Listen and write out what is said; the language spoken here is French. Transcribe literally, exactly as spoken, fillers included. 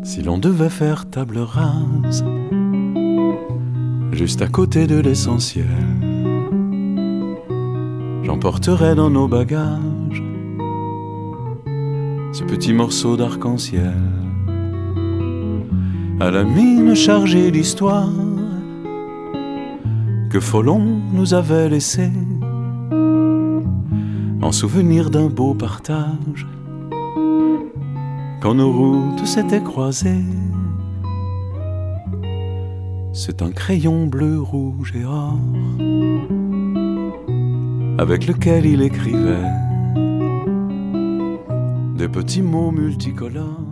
Si l'on devait faire table rase, juste à côté de l'essentiel, j'emporterais dans nos bagages ce petit morceau d'arc-en-ciel, à la mine chargée d'histoire que Folon nous avait laissée, en souvenir d'un beau partage quand nos routes s'étaient croisées. C'est un crayon bleu, rouge et or avec lequel il écrivait des petits mots multicolores